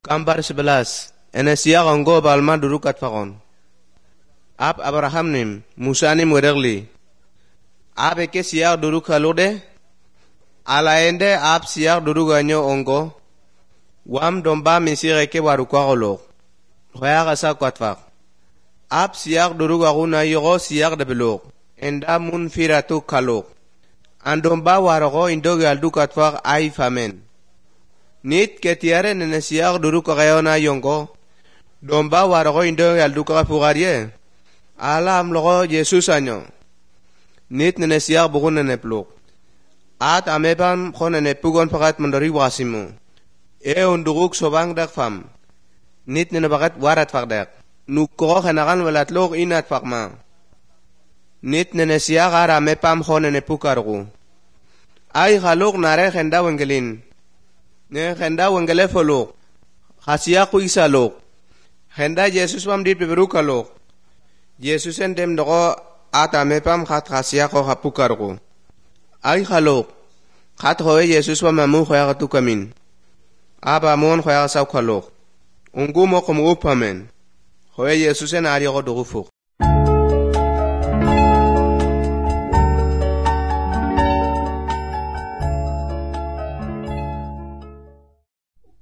Gambar 11. Enesia konggo balma durukat fakon. Ab Abraham nim, Musa nim wergli. Ab eke siak duruk halude. Alaende ab siak duruk anyo ongo. Wam domba misir eke warukwa kolok. Hoya kasa kwatfak. Ab siak duruk akuna yogo siak debelok. Enda mun firatu kalok. Andomba waroko indo galdu katfak ay famen. Nit ketiare nene siak duruk kayona yongo. Domba waroko indo galdu kafugarie. Ala amlogo Jesus anyo. Nit nene siak bukun nene pluk. At amepam kon nene pugon pakat mandori wasimu. Unduruk sobang dak fam. Nit nene pakat warat fakdak. Nuko kenakan walatlok inat fakma. Nit nene siak ara amepam kon nene pukarku. Ay halok nare khenda wengelin. Ne khenda wengele folok. Khasiya ku isalok. Khenda Jesus pam dit beberu kalok. Jesus endem doko atame pam khat khasiya ko hapukarku. Ay halok. Khat hoye Jesus pam mamu khoya tu kamin. Aba mon khoya saw kalok. Ungu mo kumu pamen. Hoye Jesus en ari ko dogufuk.